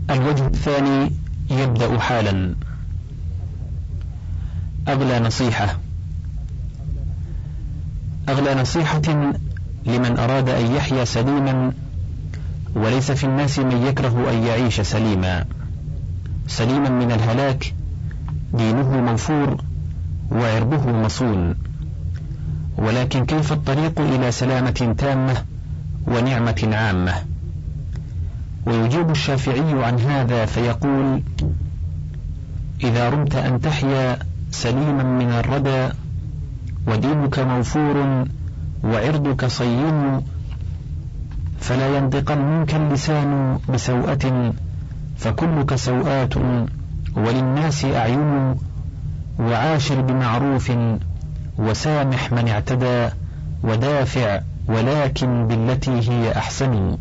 الوجه الثاني يبدأ حالا. أغلى نصيحة لمن أراد أن يحيا سليما، وليس في الناس من يكره أن يعيش سليما من الهلاك، دينه موفور وعرضه مصون، ولكن كيف الطريق إلى سلامة تامة ونعمة عامة؟ ويجيب الشافعي عن هذا فيقول: إذا رمت أن تحيا سليما من الردى، ودينك موفور وعرضك صين، فلا ينطقن منك اللسان بسوءة، فكلك سوءات وللناس أعين، وعاشر بمعروف وسامح من اعتدى، ودافع ولكن بالتي هي أحسن.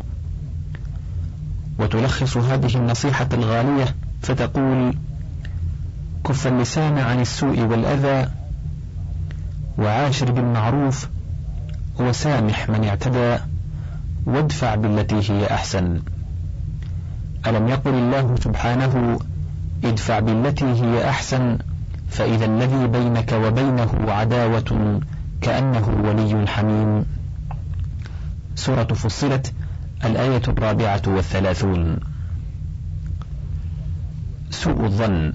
وتلخص هذه النصيحة الغالية فتقول: كف اللسان عن السوء والأذى، وعاشر بالمعروف، وسامح من اعتدى، وادفع بالتي هي أحسن. ألم يقل الله سبحانه: ادفع بالتي هي أحسن، فإذا الذي بينك وبينه عداوة كأنه ولي حميم. سورة فصلت، الآية 34. سوء الظن.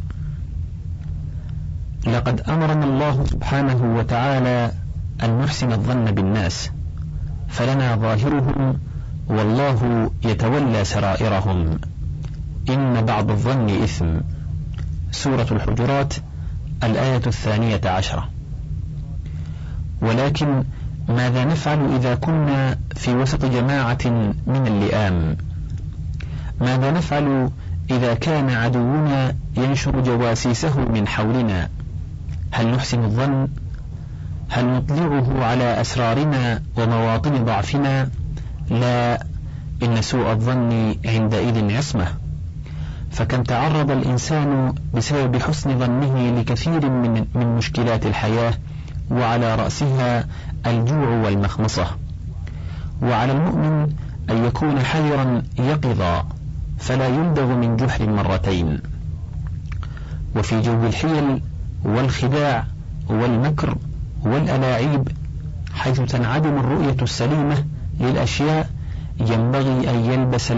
لقد أمرنا الله سبحانه وتعالى أن نحسن الظن بالناس، فلنا ظاهرهم والله يتولى سرائرهم، إن بعض الظن إثم. سورة الحجرات، الآية 12. ولكن ماذا نفعل إذا كنا في وسط جماعة من اللئام؟ ماذا نفعل إذا كان عدونا ينشر جواسيسه من حولنا؟ هل نحسن الظن؟ هل نطلعه على أسرارنا ومواطن ضعفنا؟ لا، إن سوء الظن عندئذ عصمة. فكم تعرض الإنسان بسبب حسن ظنه لكثير من مشكلات الحياة، وعلى رأسها الجوع والمخمصة. وعلى المؤمن أن يكون حذرا يقظا، فلا يلدغ من جحر مرتين. وفي جو الحيل والخداع والمكر والألاعيب، حيث تنعدم الرؤية السليمة للأشياء، ينبغي أن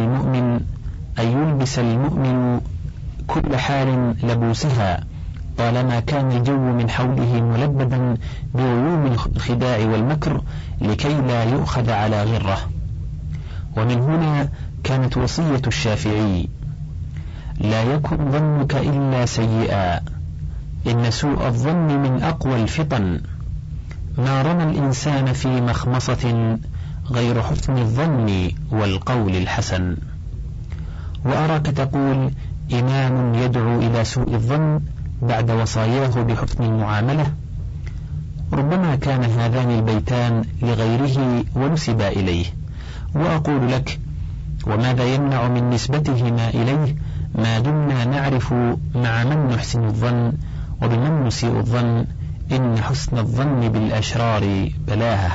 يلبس المؤمن كل حال لبوسها، طالما كان الجو من حوله ملبدا بعيوم الخداع والمكر، لكي لا يؤخذ على غره. ومن هنا كانت وصية الشافعي: لا يكن ظنك إلا سيئا، إن سوء الظن من أقوى الفتن، ما رمى الإنسان في مخمصة غير حسن الظن والقول الحسن. وأراك تقول: إمام يدعو إلى سوء الظن بعد وصاياه بحسن المعاملة. ربما كان هذان البيتان لغيره ونسبا إليه، وأقول لك: وماذا يمنع من نسبتهما إليه، ما دمنا نعرف مع من نحسن الظن وبمن نسيء الظن، إن حسن الظن بالأشرار بلاهة.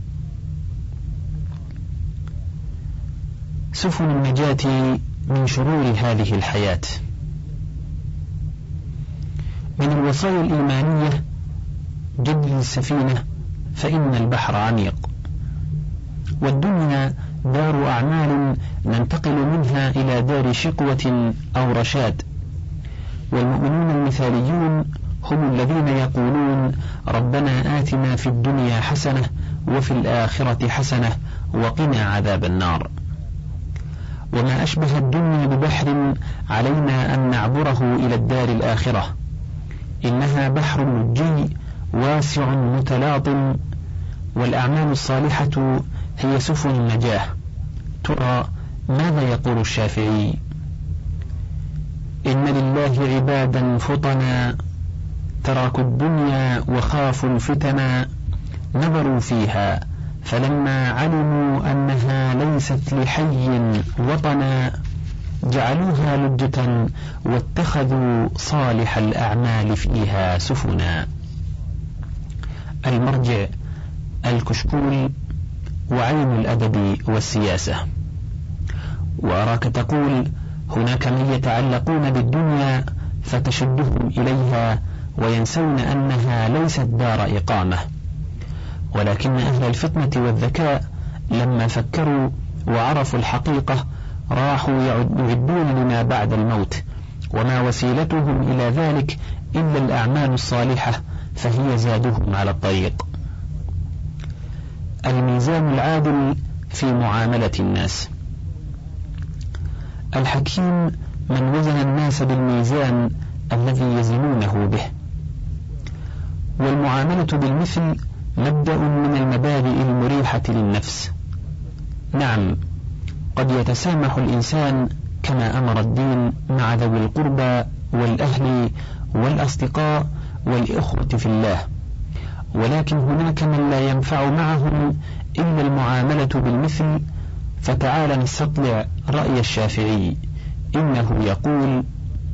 سفن النجاة من شرور هذه الحياة. من الوصايا الإيمانية: جدد السفينة فإن البحر عميق. والدنيا دار أعمال ننتقل منها إلى دار شقوة أو رشاد. والمؤمنون المثاليون هم الذين يقولون: ربنا آتنا في الدنيا حسنة وفي الآخرة حسنة وقنا عذاب النار. وما أشبه الدنيا ببحر علينا أن نعبره إلى الدار الآخرة، إنها بحر لجي واسع متلاطم، والأعمال الصالحة هي سفن النجاة. ترى ماذا يقول الشافعي؟ إن لله عبادا فطنا، تركوا الدنيا وخافوا الفتنا، نظروا فيها فلما علموا أنها ليست لحي وطنا، جعلوها لجة واتخذوا صالح الأعمال فيها سفنا. المرجع الكشكول، وعين الأدب والسياسة. وأراك تقول: هناك من يتعلقون بالدنيا فتشدهم إليها وينسون أنها ليست دار إقامة، ولكن أهل الفطنة والذكاء لما فكروا وعرفوا الحقيقة راحوا يعدون لما بعد الموت، وما وسيلتهم إلى ذلك إلا الأعمال الصالحة، فهي زادهم على الطريق. الميزان العادل في معاملة الناس. الحكيم من وزن الناس بالميزان الذي يزنونه به. والمعاملة بالمثل مبدأ من المبادئ المريحة للنفس. نعم، قد يتسامح الإنسان كما أمر الدين مع ذوي القربى والأهل والأصدقاء والإخوة في الله، ولكن هناك من لا ينفع معهم إلا المعاملة بالمثل. فتعال نستطلع رأي الشافعي، إنه يقول: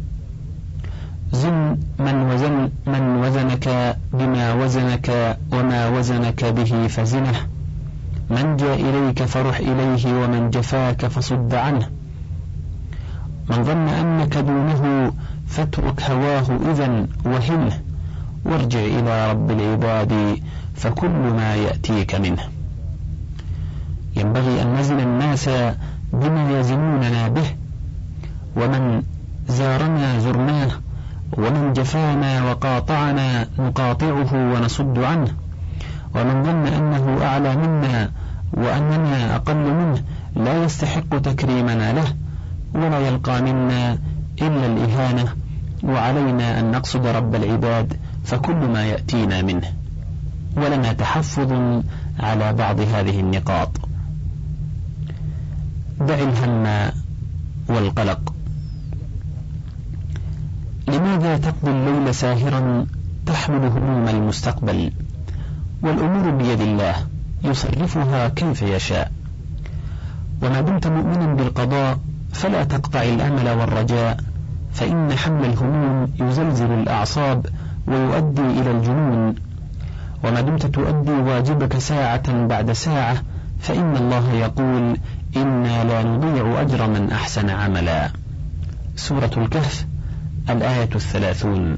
زن من وزنك بما وزنك وما وزنك به فزنه، من جاء إليك فرح إليه ومن جفاك فصد عنه، من ظن أنك دونه فاترك هواه إذن وهنه، وارجع إلى رب العباد فكل ما يأتيك منه. ينبغي أن نزن الناس بما يزنوننا به، ومن زارنا زرناه، ومن جفانا وقاطعنا نقاطعه ونصد عنه، ومن ظن أنه أعلى منا وأننا أقل منه لا يستحق تكريمنا له، ولا يلقى منا إلا الإهانة، وعلينا أن نقصد رب العباد فكل ما يأتينا منه. ولنا تحفظ على بعض هذه النقاط. دع الهم والقلق. لماذا تقضي الليل ساهرا تحمل هموم المستقبل؟ والأمور بيد الله يصرفها كيف يشاء. وما دمت مؤمنا بالقضاء فلا تقطع الأمل والرجاء، فإن حمل الهموم يزلزل الأعصاب ويؤدي إلى الجنون. وما دمت تؤدي واجبك ساعة بعد ساعة، فإن الله يقول: إنا لا نضيع أجر من أحسن عملا. سورة الكهف الآية 30.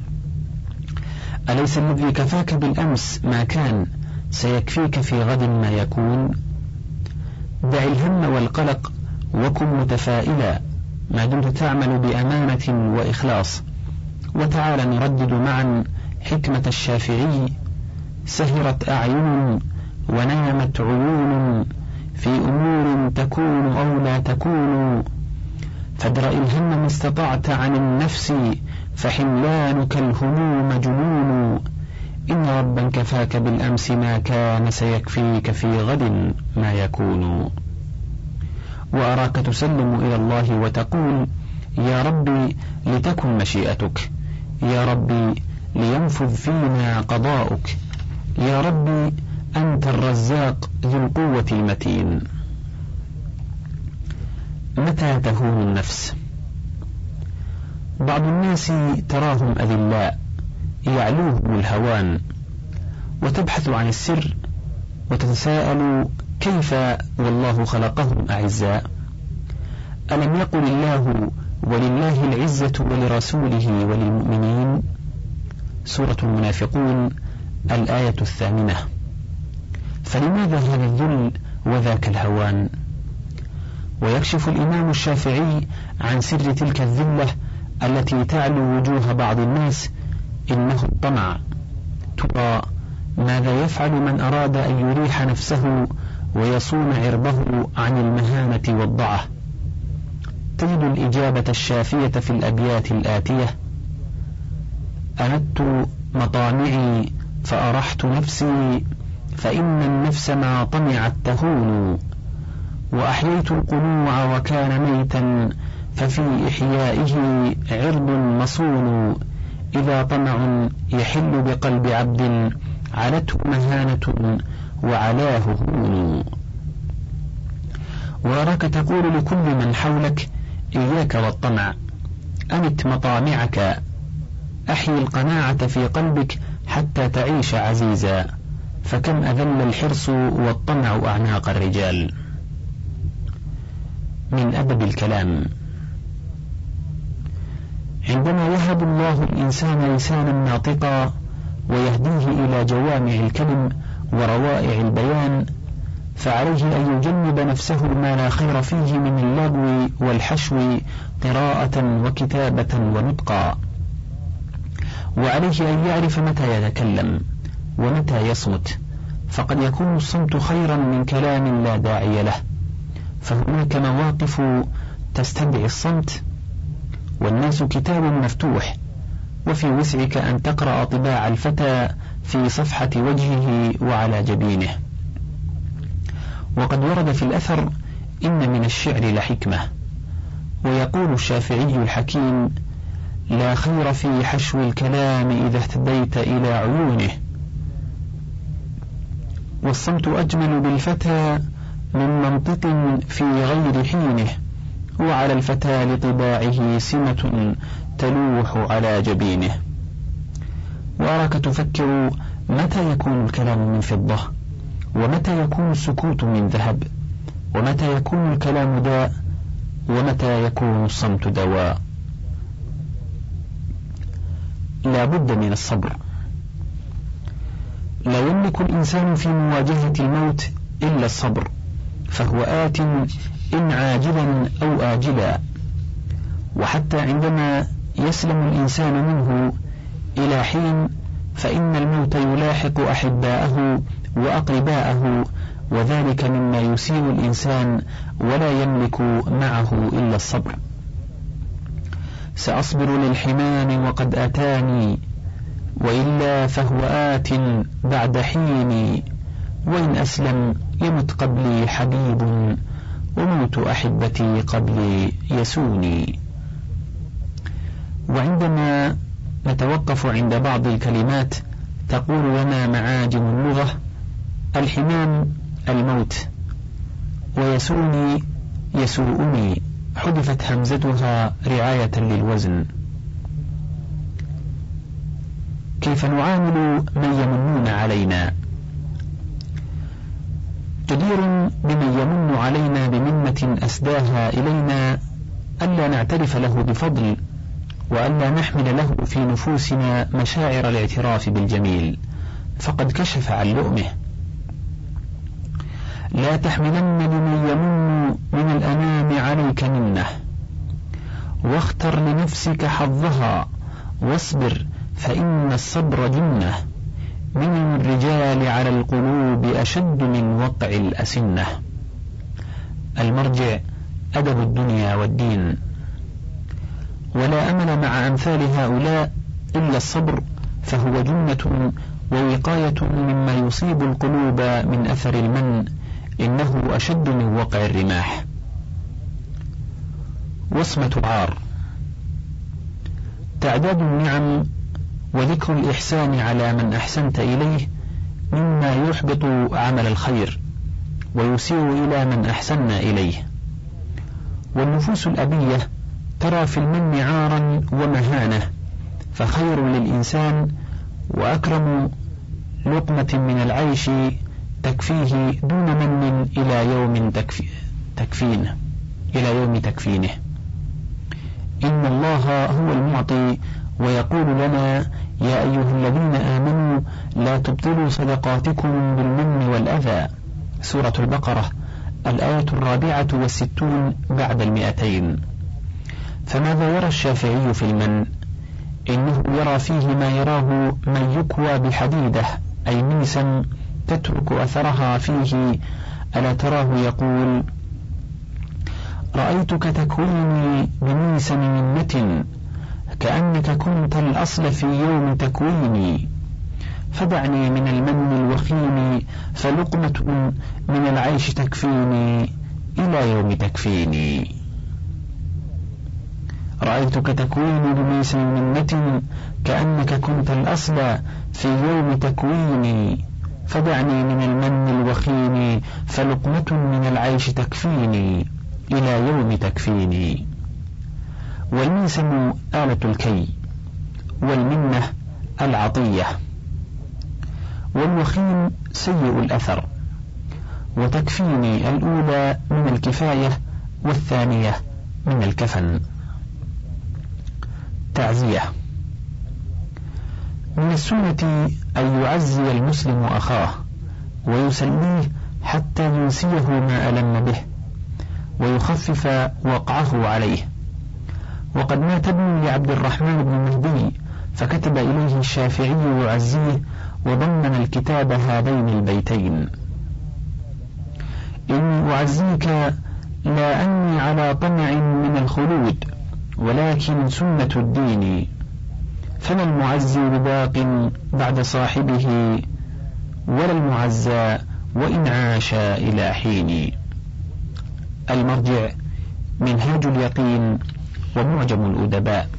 أليس الذي كفاك بالأمس ما كان سيكفيك في غد ما يكون؟ دع الهم والقلق وكن متفائلا ما دمت تعمل بأمانة وإخلاص. وتعال نردد معا حكمة الشافعي: سهرت أعين ونامت عيون في أمور تكون أو لا تكون، فادرأ الهم ما استطعت عن النفس فحملانك الهموم جنون، إن ربا كفاك بالأمس ما كان سيكفيك في غد ما يكون. وأراك تسلم إلى الله وتقول: يا ربي لتكن مشيئتك، يا ربي لينفذ فينا قضاؤك، يا ربي أنت الرزاق ذو القوة المتين. متى تهون النفس؟ بعض الناس تراهم أذلاء يعلوهم الهوان، وتبحث عن السر وتتساءل: كيف والله خلقهم أعزاء؟ ألم يقل الله: ولله العزة ولرسوله وللمؤمنين؟ سورة المنافقون الآية 8. فلماذا هذا الذل وذاك الهوان؟ ويكشف الإمام الشافعي عن سر تلك الذلة التي تعلو وجوه بعض الناس: إنه الطمع. ترى ماذا يفعل من أراد أن يريح نفسه ويصون عرضه عن المهانة والضعة؟ تجد الإجابة الشافية في الأبيات الآتية: أمدت مطامعي فأرحت نفسي، فإن النفس ما طمعت تهون، وأحييت القنوع وكان ميتا، ففي إحيائه عرض مصون، إذا طمع يحل بقلب عبد علته مهانة وعلاه هون. وراك تقول لكل من حولك: إياك والطمع، أمت مطامعك، أحيي القناعة في قلبك حتى تعيش عزيزا، فكم أذل الحرص والطمع أعناق الرجال. من أدب الكلام: عندما يهب الله الإنسان لسانا ناطقا ويهديه إلى جوامع الكلم وروائع البيان، فعليه أن يجنب نفسه ما لا خير فيه من اللغو والحشو قراءة وكتابة ونطقا، وعليه أن يعرف متى يتكلم ومتى يصمت، فقد يكون الصمت خيرا من كلام لا داعي له، فهناك مواقف تستدعي الصمت، والناس كتاب مفتوح، وفي وسعك أن تقرأ طباع الفتى في صفحة وجهه وعلى جبينه. وقد ورد في الأثر: إن من الشعر لحكمة. ويقول الشافعي الحكيم: لا خير في حشو الكلام إذا اهتديت إلى عيونه. والصمت أجمل بالفتى من منطق في غير حينه، وعلى الفتى لطباعه سمة تلوح على جبينه. وأراك تفكر متى يكون الكلام من فضة، ومتى يكون السكوت من ذهب، ومتى يكون الكلام داء، ومتى يكون الصمت دواء. لا بد من الصبر. لا يملك الإنسان في مواجهة الموت إلا الصبر، فهو آت إن عاجلا أو آجلا. وحتى عندما يسلم الإنسان منه إلى حين، فإن الموت يلاحق أحباءه وأقرباءه، وذلك مما يسيء الإنسان ولا يملك معه إلا الصبر. سأصبر للحمام وقد أتاني، وإلا فهو آت بعد حين، وإن أسلم يمت قبلي حبيب، وموت أحبتي قبلي يسوني. وعندما نتوقف عند بعض الكلمات تقول لنا معاجم اللغة: الحمام الموت، ويسوني يسوءني، حذفت همزتها رعاية للوزن. كيف نعامل من يمنون علينا؟ جدير بمن يمن علينا بمنة أسداها إلينا ألا نعترف له بفضل، وألا نحمل له في نفوسنا مشاعر الاعتراف بالجميل، فقد كشف عن لؤمه. لا تحملن لمن يمن من الأنام عليك منه، واختر لنفسك حظها، واصبر فإن الصبر جنة، من الرجال على القلوب أشد من وقع الأسنة. المرجع أدب الدنيا والدين. ولا أمل مع أمثال هؤلاء إلا الصبر، فهو جنة ووقاية مما يصيب القلوب من أثر المن، إنه أشد من وقع الرماح. وصمة عار. تعداد النعم وذكر الإحسان على من أحسنت إليه مما يحبط عمل الخير ويسيء إلى من أحسن إليه. والنفوس الأبية ترى في المن عارا ومهانة، فخير للإنسان وأكرم لقمة من العيش تكفيه دون من إلى يوم تكفينه. إن الله هو المعطي، ويقول لنا: يا أيها الذين آمنوا لا تبطلوا صدقاتكم بالمن والأذى. سورة البقرة، الآية 64 بعد 200. فماذا يرى الشافعي في المن؟ إنه يرى فيه ما يراه من يكوى بحديدة، أي ميسا تترك أثرها فيه. ألا تراه يقول: رأيتك تكويني بميس منة، كأنك كنت الأصل في يوم تكويني، فدعني من المن الوخيم، فلقمة من العيش تكفيني إلى يوم تكفيني. رأيتك تكويني بميس منة، كأنك كنت الأصل في يوم تكويني، فدعني من المن الوخيم، فلقمة من العيش تكفيني إلى يوم تكفيني. والميسم آلة الكي، والمنة العطية، والوخيم سيء الأثر. وتكفيني الأولى من الكفاية، والثانية من الكفن. التعزية. من السنة أن يعزي المسلم أخاه ويسليه حتى ينسيه ما ألم به ويخفف وقعه عليه. وقد مات ابن لعبد الرحمن بن مهدي فكتب إليه الشافعي يعزيه وضمن الكتاب هذين البيتين: إني أعزيك لا أني على طمع من الخلود ولكن سنة الدين، فما المعزي بباق بعد صاحبه ولا المعزى وإن عاش إلى حين. المرجع منهاج اليقين ومعجم الأدباء.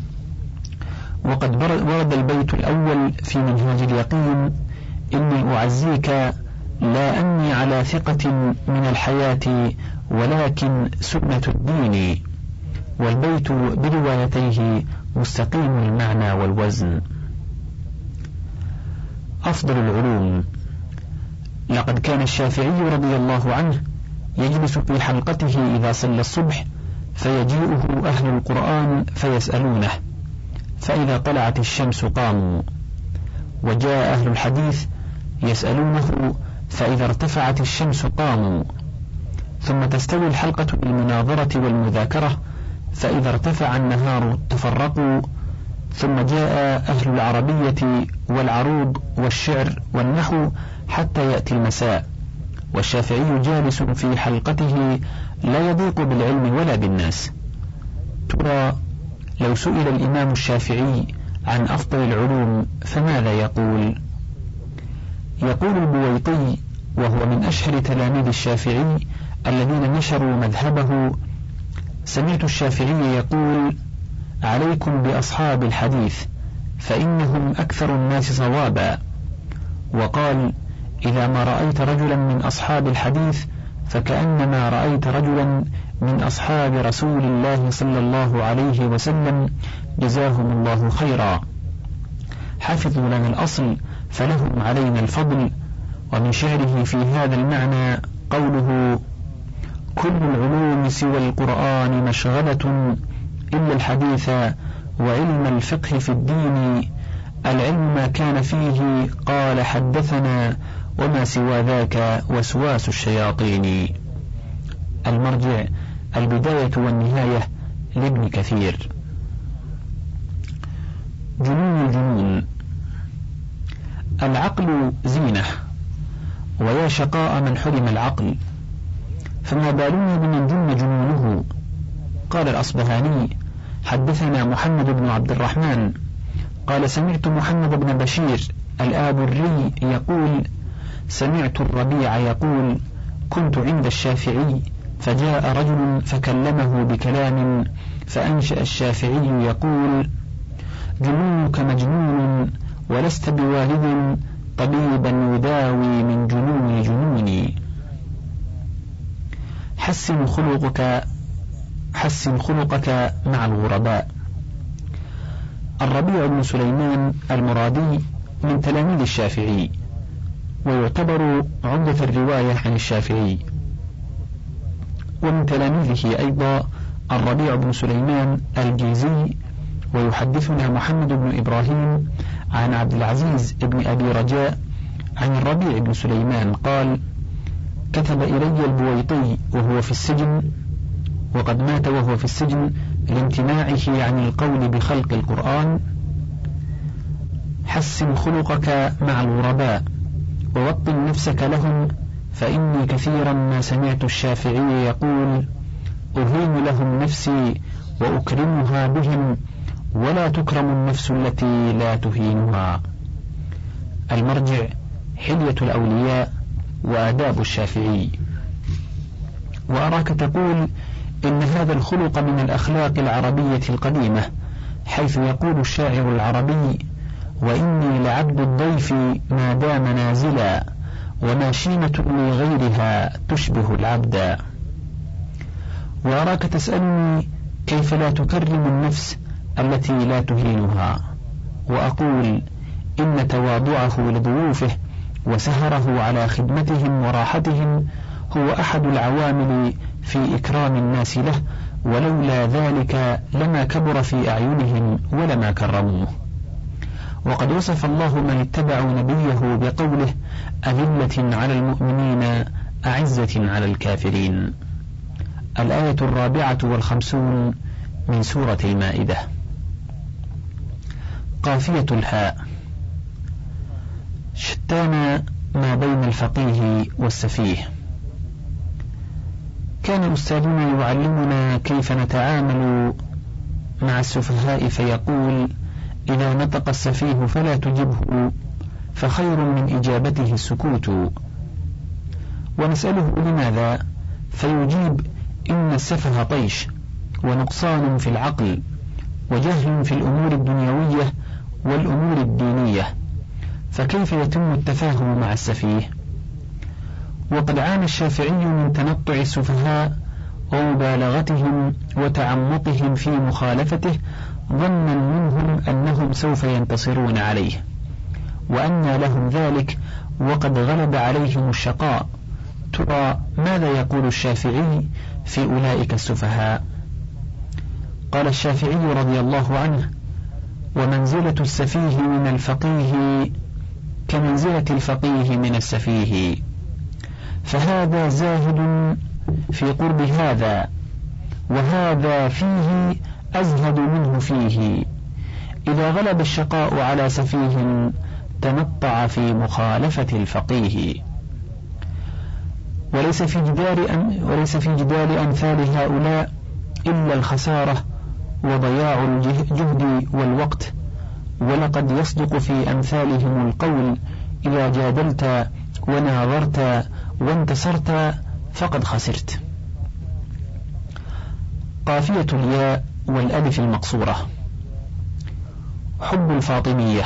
وقد ورد البيت الأول في منهاج اليقين: إني أعزيك لا أني على ثقة من الحياة ولكن سنة الدين، والبيت بروايتيه مستقيم المعنى والوزن. أفضل العلوم. لقد كان الشافعي رضي الله عنه يجلس في حلقته إذا صلى الصبح فيجيئه أهل القرآن فيسألونه، فإذا طلعت الشمس قاموا، وجاء أهل الحديث يسألونه فإذا ارتفعت الشمس قاموا، ثم تستوي الحلقة بالمناظرة والمذاكرة، فإذا ارتفع النهار تفرقوا، ثم جاء أهل العربية والعروض والشعر والنحو حتى يأتي المساء، والشافعي جالس في حلقته لا يضيق بالعلم ولا بالناس. ترى لو سئل الإمام الشافعي عن أفضل العلوم فماذا يقول؟ يقول البويطي وهو من أشهر تلاميذ الشافعي الذين نشروا مذهبه: سمعت الشافعي يقول: عليكم بأصحاب الحديث فإنهم أكثر الناس صوابا. وقال: إذا ما رأيت رجلا من أصحاب الحديث فكأنما رأيت رجلا من أصحاب رسول الله صلى الله عليه وسلم جزاهم الله خيرا، حفظوا لنا الأصل فلهم علينا الفضل. ومن شعره في هذا المعنى قوله: كل العلوم سوى القرآن مشغلة إلا الحديث وعلم الفقه في الدين، العلم ما كان فيه قال حدثنا وما سوى ذاك وسواس الشياطين. المرجع البداية والنهاية لابن كثير. جنون الجنون. العقل زينة، ويا شقاء من حرم العقل، فما بالنا بمن جن جنونه. قال الأصبهاني: حدثنا محمد بن عبد الرحمن قال: سمعت محمد بن بشير الآبري يقول: سمعت الربيع يقول: كنت عند الشافعي فجاء رجل فكلمه بكلام، فأنشأ الشافعي يقول: جنونك مجنون ولست بوالد طبيبا يداوي من جنون جنوني. حسن خلقك مع الغرباء. الربيع بن سليمان المرادي من تلاميذ الشافعي، ويعتبر عمدة الرواية عن الشافعي. ومن تلاميذه أيضا الربيع بن سليمان الجيزي. ويحدثنا محمد بن إبراهيم عن عبد العزيز بن أبي رجاء عن الربيع بن سليمان قال: كتب إلي البويطي وهو في السجن، وقد مات وهو في السجن لامتناعه عن القول بخلق القرآن: حسن خلقك مع الغرباء ووطن نفسك لهم، فإني كثيرا ما سمعت الشافعي يقول: أهين لهم نفسي وأكرمها بهم، ولا تكرم النفس التي لا تهينها. المرجع حلية الأولياء وآداب الشافعي. وأراك تقول إن هذا الخلق من الأخلاق العربية القديمة، حيث يقول الشاعر العربي: وإني لعبد الضيف ما دام نازلا، وما شيمة لغيرها تشبه العبد. وأراك تسألني كيف لا تكرم النفس التي لا تهينها، وأقول إن تواضعه لضيوفه وسهره على خدمتهم وراحتهم هو أحد العوامل في إكرام الناس له ولولا ذلك لما كبر في أعينهم ولما كرموه. وقد وصف الله من اتبعوا نبيه بقوله أذلة على المؤمنين أعزة على الكافرين. الآية 54 من سورة المائدة. قافية الهاء. شتان ما بين الفقيه والسفيه. كان أستاذنا يعلمنا كيف نتعامل مع السفهاء فيقول: إذا نطق السفيه فلا تجبه، فخير من إجابته السكوت. ونسأله لماذا؟ فيجيب: إن السفه طيش ونقصان في العقل وجهل في الأمور الدنيوية والأمور الدينية، فكيف يتم التفاهم مع السفيه؟ وقد عانى الشافعي من تنطع السفهاء ومبالغتهم وتعمقهم في مخالفته، ظنا منهم أنهم سوف ينتصرون عليه، وأنى لهم ذلك وقد غلب عليهم الشقاء. ترى ماذا يقول الشافعي في أولئك السفهاء؟ قال الشافعي رضي الله عنه: ومنزلة السفيه من الفقيه كمنزلة الفقيه من السفيه، فهذا زاهد في قرب هذا، وهذا فيه أزهد منه فيه. إذا غلب الشقاء على سفيه تنطع في مخالفة الفقيه. وليس في جدال أمثال هؤلاء إلا الخسارة وضياع الجهد والوقت، ولقد يصدق في أمثالهم القول: إذا جادلت وناظرت وانتصرت فقد خسرت. قافية الياء والألف المقصورة. حب الفاطمية.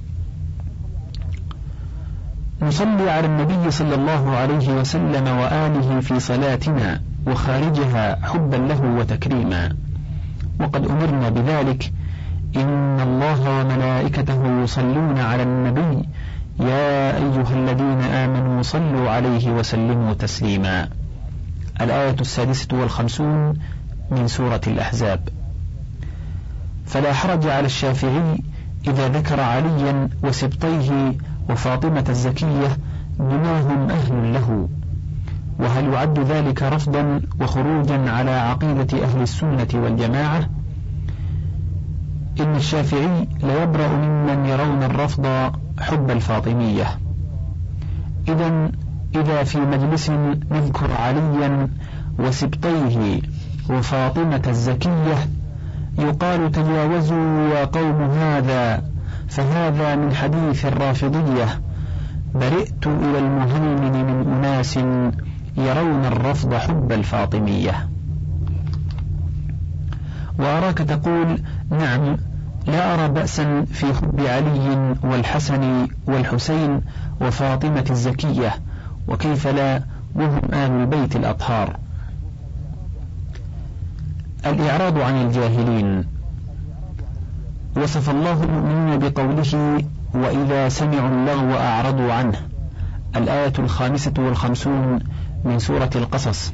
نصلي على النبي صلى الله عليه وسلم وآله في صلاتنا وخارجها حبا له وتكريما، وقد أمرنا بذلك: إن الله وملائكته يصلون على النبي يا أيها الذين آمنوا صلوا عليه وسلموا تسليما. الآية 56 من سورة الأحزاب. فلا حرج على الشافعي إذا ذكر عليا وسبطيه وفاطمة الزكية بما هم أهل له. وهل يعد ذلك رفضا وخروجا على عقيدة أهل السنة والجماعة؟ إن الشافعي ليبرأ ممن يرون الرفض حب الفاطمية. إذا في مجلس نذكر عليا وسبطيه وفاطمة الزكية يقال: تجاوزوا يا قوم هذا، فهذا من حديث الرافضية. برئت إلى المهيمن من أناس يرون الرفض حب الفاطمية. وأراك تقول: نعم، لا أرى بأسا في حب علي والحسن والحسين وفاطمة الزكية، وكيف لا وهم آل البيت الأطهار. الإعراض عن الجاهلين. وصف الله المؤمنين بقوله: وإذا سمعوا اللغو أعرضوا عنه. الآية 55 من سورة القصص.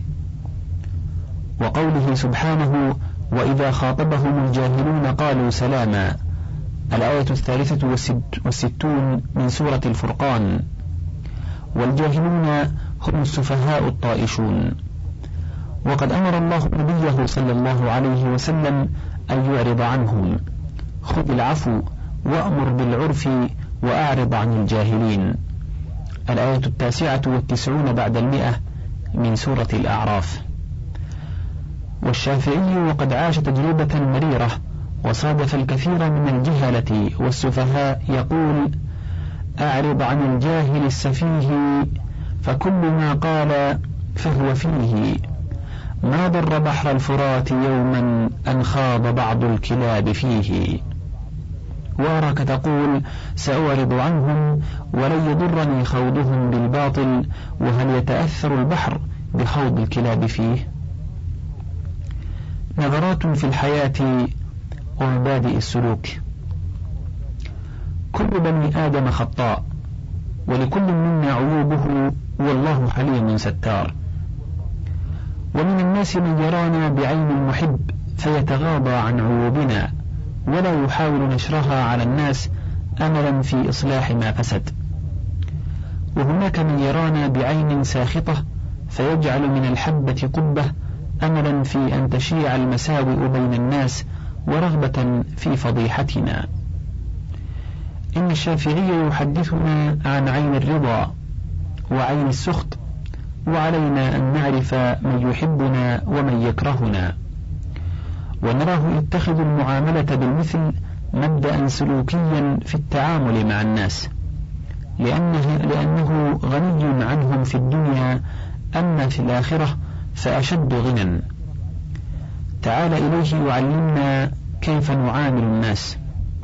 وقوله سبحانه: وإذا خاطبهم الجاهلون قالوا سلاما. الآية 63 من سورة الفرقان. والجاهلون هم السفهاء الطائشون. وقد أمر الله نبيه صلى الله عليه وسلم أن يعرض عنهم: خذ العفو وأمر بالعرف وأعرض عن الجاهلين. الآية 99 بعد 100 من سورة الأعراف. والشافعي وقد عاش تجربة مريرة وصادف الكثير من الجهلة والسفهاء يقول: أعرض عن الجاهل السفيه، فكل ما قال فهو فيه. ما ضر بحر الفرات يوما أن خاض بعض الكلاب فيه. وأراك تقول: سأعرض عنهم ولن يضرني خوضهم بالباطل، وهل يتأثر البحر بخوض الكلاب فيه؟ نظرات في الحياة ومبادئ السلوك. كل بني آدم خطاء، ولكل منا عيوبه، والله حليم ستار. ومن الناس من يرانا بعين المحب فيتغاضى عن عيوبنا ولا يحاول نشرها على الناس أملا في إصلاح ما فسد، وهناك من يرانا بعين ساخطة فيجعل من الحبة قبة أملا في أن تشيع المساوئ بين الناس ورغبة في فضيحتنا. إن الشافعي يحدثنا عن عين الرضا وعين السخط، وعلينا أن نعرف من يحبنا ومن يكرهنا، ونراه يتخذ المعاملة بالمثل مبدأ سلوكيا في التعامل مع الناس، لأنه غني عنهم في الدنيا، أما في الآخرة فأشد غنى. تعال إليه يعلمنا كيف نعامل الناس.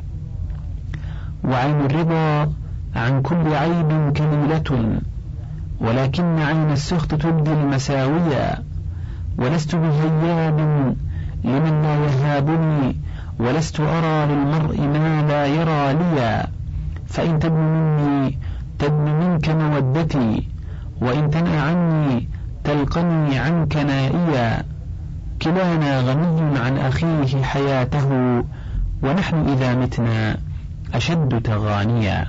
وعين الرضا عن كل عيب كميلة، ولكن عين السخط تبدي المساوية، ولست بهياب لمن لا يهابني، ولست أرى للمرء ما لا يرى لي، فإن تدن مني تدن منك مودتي، وإن تنأ عني تلقني عنك نائيا، كلانا غني عن أخيه حياته، ونحن إذا متنا أشد تغانيا.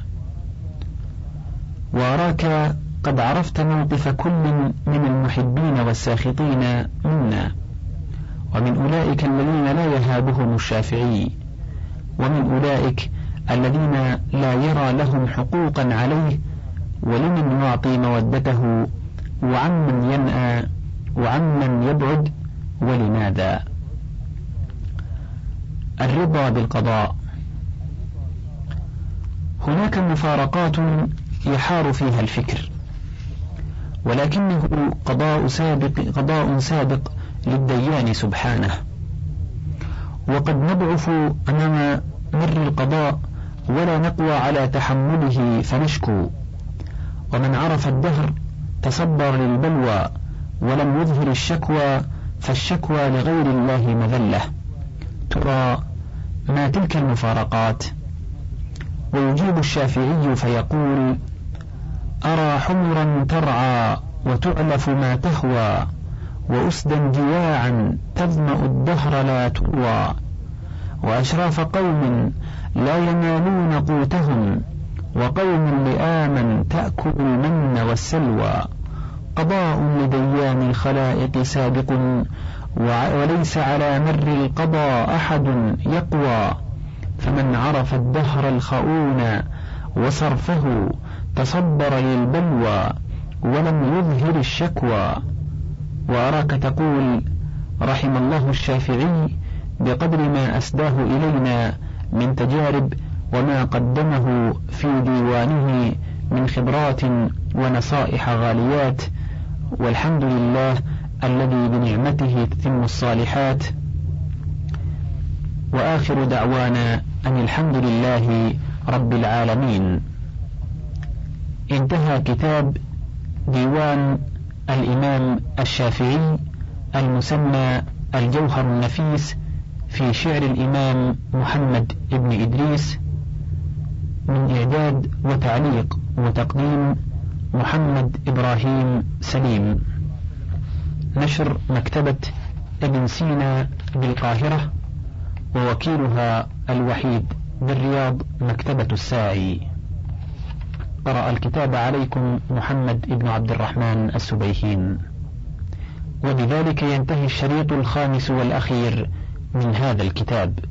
وأراك قد عرفت موقف كل من المحبين والساخطين منا، ومن أولئك الذين لا يهابهم الشافعي، ومن أولئك الذين لا يرى لهم حقوقا عليه، ولمن يعطي مودته، وعمن ينأى وعمن يبعد، ولماذا. الرضا بالقضاء. هناك مفارقات يحار فيها الفكر، ولكنه قضاء سابق للديان سبحانه، وقد نضعف أمام مر القضاء ولا نقوى على تحمله فنشكو. ومن عرف الدهر تصبر للبلوى ولم يظهر الشكوى، فالشكوى لغير الله مذلة. ترى ما تلك المفارقات؟ ويجيب الشافعي فيقول: أرى حمرا ترعى وتعلف ما تهوى، وأسدا جواعا تظمأ الدهر لا تروى، وأشراف قوم لا ينالون قوتهم، وقوم لآما تأكل المن والسلوى. قضاء لديان الخلائق سابق، وليس على مر القضاء أحد يقوى. فمن عرف الدهر الخؤون وصرفه، تصبر للبلوى ولم يظهر الشكوى. وأراك تقول: رحم الله الشافعي بقدر ما أسداه إلينا من تجارب وما قدمه في ديوانه من خبرات ونصائح غاليات، والحمد لله الذي بنعمته تتم الصالحات. وآخر دعوانا أن الحمد لله رب العالمين. انتهى كتاب ديوان الإمام الشافعي المسمى الجوهر النفيس في شعر الإمام محمد بن إدريس، من إعداد وتعليق وتقديم محمد إبراهيم سليم، نشر مكتبة ابن سينا بالقاهرة، ووكيلها الوحيد بالرياض مكتبة الساعي. قرأ الكتاب عليكم محمد بن عبد الرحمن السبيهين. وبذلك ينتهي الشريط الخامس والأخير من هذا الكتاب.